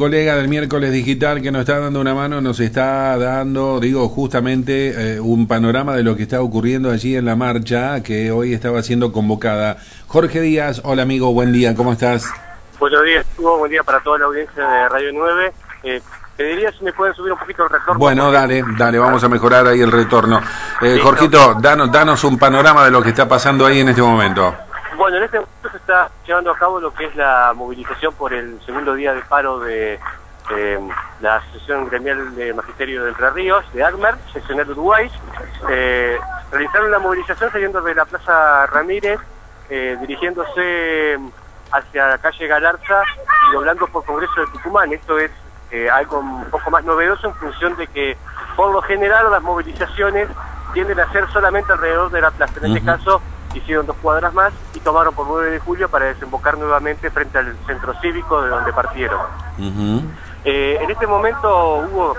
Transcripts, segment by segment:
colega del miércoles digital que nos está dando una mano, nos está dando, justamente un panorama de lo que está ocurriendo allí en la marcha que hoy estaba siendo convocada. Jorge Díaz, hola amigo, buen día, ¿cómo estás? Buenos días, Hugo, buen día para toda la audiencia de Radio 9. Pediría si me pueden subir un poquito el retorno. Bueno, dale, vamos a mejorar ahí el retorno. Jorgito, danos un panorama de lo que está pasando ahí en este momento. Bueno, en este momento se está llevando a cabo lo que es la movilización por el segundo día de paro de la Asociación Gremial de Magisterio de Entre Ríos, de ACMER, seccional de Uruguay. Realizaron la movilización saliendo de la Plaza Ramírez, dirigiéndose hacia la calle Galarza y doblando por Congreso de Tucumán. Esto es algo un poco más novedoso en función de que, por lo general, las movilizaciones tienden a ser solamente alrededor de la plaza. En este caso, hicieron 2 cuadras más y tomaron por 9 de julio para desembocar nuevamente frente al centro cívico de donde partieron. En este momento hubo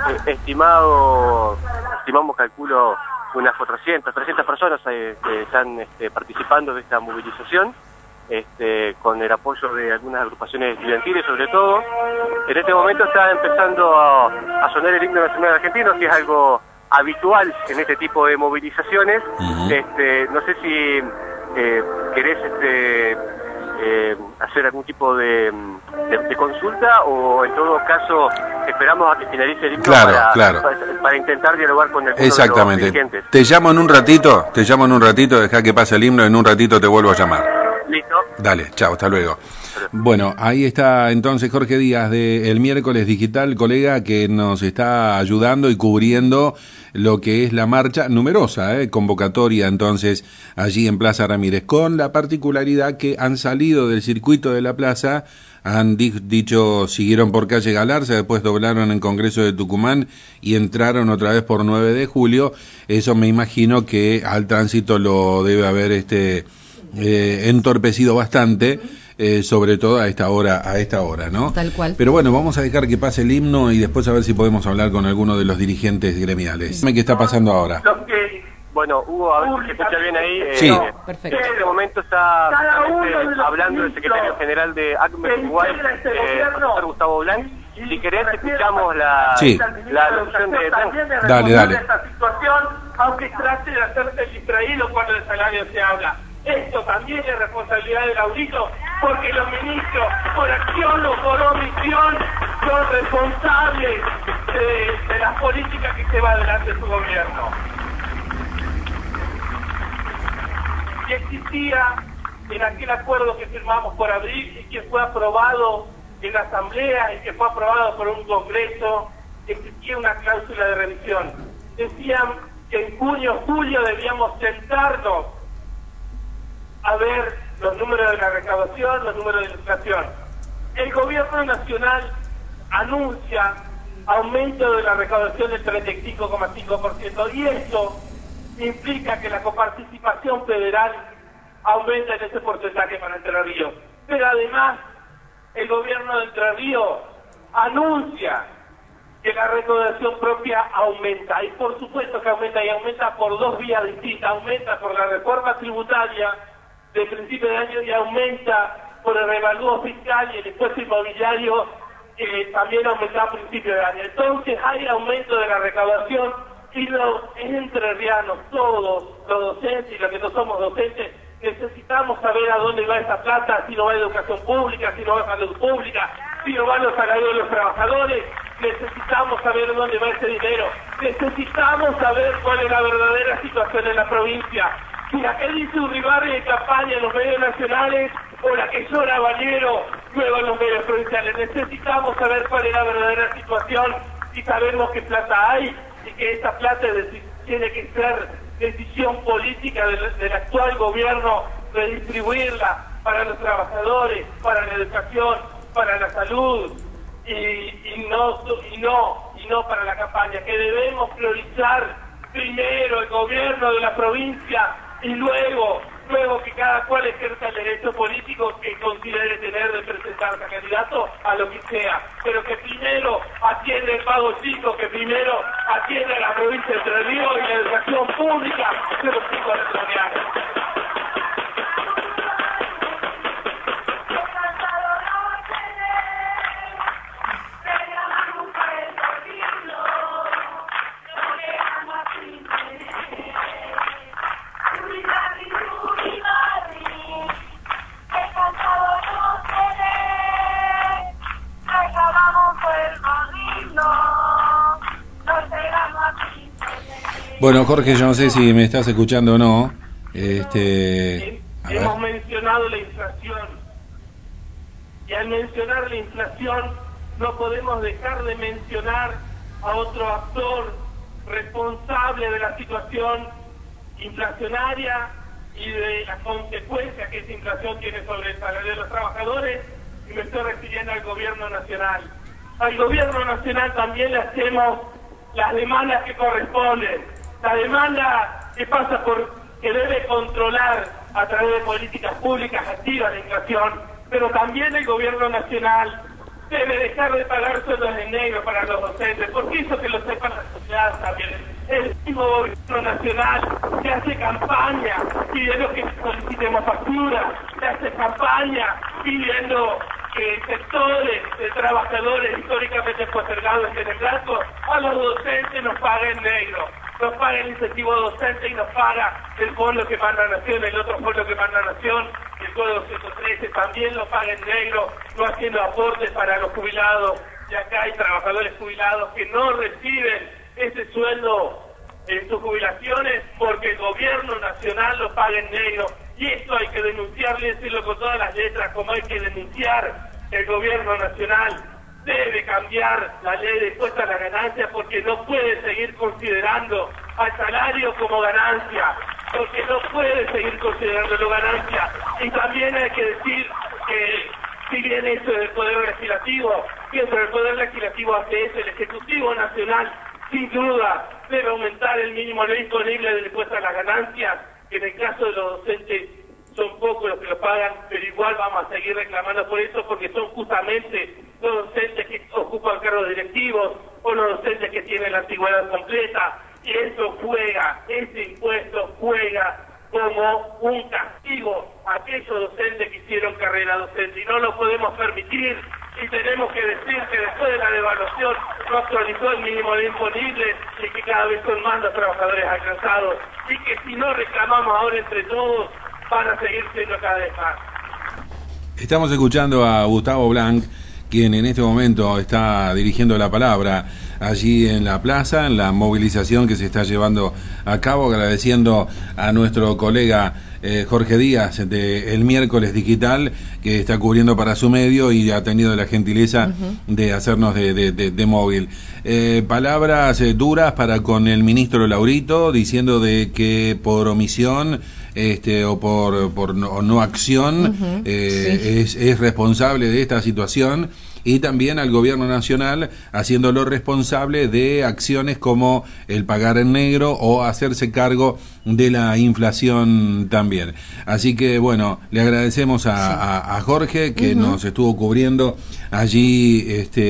estimamos, calculo, unas 400, 300 personas que están participando de esta movilización. Con el apoyo de algunas agrupaciones estudiantiles sobre todo. En este momento está empezando a sonar el himno nacional argentino, que es algo habitual en este tipo de movilizaciones. No sé si querés hacer algún tipo de consulta, o en todo caso esperamos a que finalice el himno para intentar dialogar con algunos de los dirigentes. Te llamo en un ratito, deja que pase el himno, en un ratito te vuelvo a llamar. Listo. Dale, chao, hasta luego. Bueno, ahí está entonces Jorge Díaz de El Miércoles Digital, colega que nos está ayudando y cubriendo lo que es la marcha numerosa, convocatoria entonces allí en Plaza Ramírez, con la particularidad que han salido del circuito de la plaza, han dicho, siguieron por calle Galarza, después doblaron en Congreso de Tucumán y entraron otra vez por 9 de julio. Eso me imagino que al tránsito lo debe haber entorpecido bastante, sobre todo a esta hora, ¿no? Tal cual. Pero bueno, vamos a dejar que pase el himno y después a ver si podemos hablar con alguno de los dirigentes gremiales. ¿Qué está pasando ahora? Bueno, Hugo, a ver si se escucha bien ahí. Sí. Perfecto. En este momento está hablando el secretario general de ACMER Uruguay, profesor Gustavo Blanc. Si querés, escuchamos la alusión de Blanc. Dale. Esta situación, aunque trate de hacerse distraído cuando el salario se habla. Esto también es responsabilidad del audito, porque los ministros, por acción o por omisión, son responsables de las políticas que lleva adelante su gobierno. Y existía en aquel acuerdo que firmamos por abril y que fue aprobado en la Asamblea y que fue aprobado por un Congreso, existía una cláusula de revisión. Decían que en junio, julio debíamos sentarnos a ver los números de la recaudación, los números de la inflación. El gobierno nacional anuncia aumento de la recaudación del 35,5%, y esto implica que la coparticipación federal aumenta en ese porcentaje para Entre Ríos. Pero además, el gobierno de Entre Ríos anuncia que la recaudación propia aumenta, y por supuesto que aumenta, y aumenta por 2 vías distintas. Aumenta por la reforma tributaria de principio de año y aumenta por el revalúo fiscal y el impuesto inmobiliario, también aumenta a principio de año. Entonces hay aumento de la recaudación, y los entrerrianos, todos los docentes y los que no somos docentes, necesitamos saber a dónde va esa plata, si no va a educación pública, si no va a salud pública, si no va a los salarios de los trabajadores. Necesitamos saber dónde va ese dinero, necesitamos saber cuál es la verdadera situación en la provincia. Si la que dice Uribarri en campaña en los medios nacionales, o la que llora Bañero luego en los medios provinciales. Necesitamos saber cuál es la verdadera situación, y sabemos qué plata hay, y que esta plata tiene que ser decisión política del actual gobierno, redistribuirla para los trabajadores, para la educación, para la salud, y no para la campaña. Que debemos priorizar primero el gobierno de la provincia, y luego que cada cual ejerza el derecho político que considere tener de presentarse a candidato a lo que sea, pero que primero atiende el pago chico, que primero atiende a la provincia de Entre Ríos y la educación pública de los chicos electorales. Bueno, Jorge, yo no sé si me estás escuchando o no. Hemos mencionado la inflación. Y al mencionar la inflación, no podemos dejar de mencionar a otro actor responsable de la situación inflacionaria y de las consecuencias que esa inflación tiene sobre el salario de los trabajadores, y me estoy refiriendo al gobierno nacional. Al gobierno nacional también le hacemos las demandas que corresponden. La demanda que pasa por que debe controlar a través de políticas públicas activas la inflación, pero también el gobierno nacional debe dejar de pagar sueldos en negro para los docentes, porque eso que lo sepa la sociedad también. El mismo gobierno nacional que hace campaña pidiendo que solicitemos facturas, que hace campaña pidiendo que sectores de trabajadores históricamente postergados en el blanco, a los docentes nos paguen negro. Nos paga el incentivo docente y nos paga el fondo que manda Nación, el otro fondo que manda Nación, el Código 113 también lo paga en negro, no haciendo aportes para los jubilados. Y acá hay trabajadores jubilados que no reciben ese sueldo en sus jubilaciones porque el gobierno nacional lo paga en negro. Y esto hay que denunciarlo y decirlo con todas las letras, como hay que denunciar el gobierno nacional. Debe cambiar la ley de impuesto a la ganancia porque no puede seguir considerando al salario como ganancia, porque no puede seguir considerándolo ganancia. Y también hay que decir que si bien eso es el Poder Legislativo, mientras el Poder Legislativo hace eso, el Ejecutivo Nacional sin duda debe aumentar el mínimo disponible del impuesto a las ganancias, que en el caso de los docentes son pocos los que lo pagan, pero igual vamos a seguir reclamando por eso, porque son justamente los docentes que ocupan cargos directivos o los docentes que tienen la antigüedad completa, y eso juega, ese impuesto juega como un castigo a aquellos docentes que hicieron carrera docente, y no lo podemos permitir. Y tenemos que decir que después de la devaluación no actualizó el mínimo disponible y que cada vez son más los trabajadores alcanzados, y que si no reclamamos ahora entre todos van a seguir siendo cada vez más. Estamos escuchando a Gustavo Blanc, quien en este momento está dirigiendo la palabra allí en la plaza, en la movilización que se está llevando a cabo, agradeciendo a nuestro colega Jorge Díaz de El Miércoles Digital, que está cubriendo para su medio y ha tenido la gentileza de hacernos de móvil. Palabras duras para con el ministro Laurito, diciendo de que por omisión o por no acción es responsable de esta situación, y también al gobierno nacional haciéndolo responsable de acciones como el pagar en negro o hacerse cargo de la inflación también. Así que bueno, le agradecemos a Jorge que nos estuvo cubriendo allí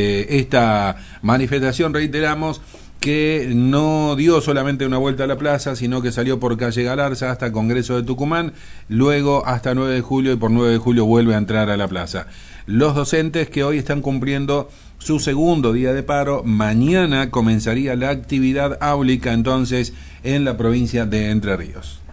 esta manifestación, reiteramos, que no dio solamente una vuelta a la plaza, sino que salió por calle Galarza hasta Congreso de Tucumán, luego hasta 9 de julio, y por 9 de julio vuelve a entrar a la plaza. Los docentes que hoy están cumpliendo su segundo día de paro, mañana comenzaría la actividad áulica entonces en la provincia de Entre Ríos.